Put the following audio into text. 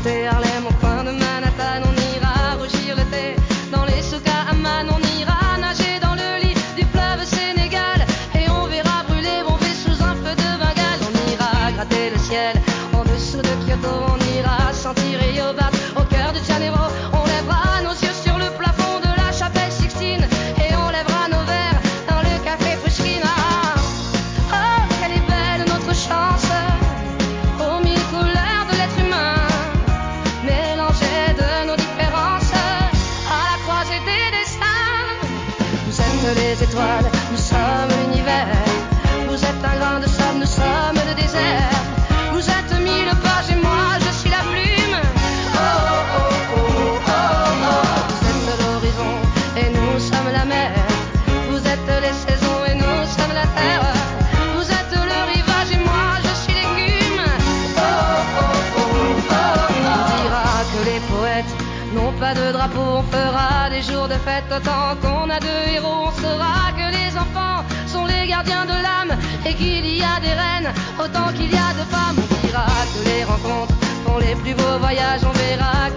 côté Harlem, au coin de Manhattan, on ira rougir le thé. Dans les souks à Amman, on ira nager dans le lit du fleuve Sénégal. Et on verra brûler Bombay sous un feu de Bengale. On ira gratter le ciel en dessous de Kyoto. On ira sentir Rio Bat au cœur de Janeiro. On lèvera nos yeux sur le plafond de la chapelle Sixtine. Et on lèvera nos verres dans le café Pushkin. Oh, quelle est belle notre chance, aux mille couleurs de l'être humain, mélangées de nos différences, à la croisée des destins. Vous êtes les étoiles, nous sommes l'univers. Vous êtes un grain de sable, nous sommes le désert. Vous êtes mille pages et moi je suis la plume. Oh, oh, oh, oh, oh, oh. Vous êtes l'horizon et nous sommes la mer. Vous êtes les saisons et nous sommes la terre. Vous êtes le rivage et moi je suis l'écume. Oh, oh, oh, oh, oh. On dira que les poètes n'ont pas de drapeau. On fera des jours de fête autant qu'on a de héros. On saura que les enfants sont les gardiens de l'âme et qu'il y a des reines autant qu'il y a de femmes. On dira que les rencontres font les plus beaux voyages. On verra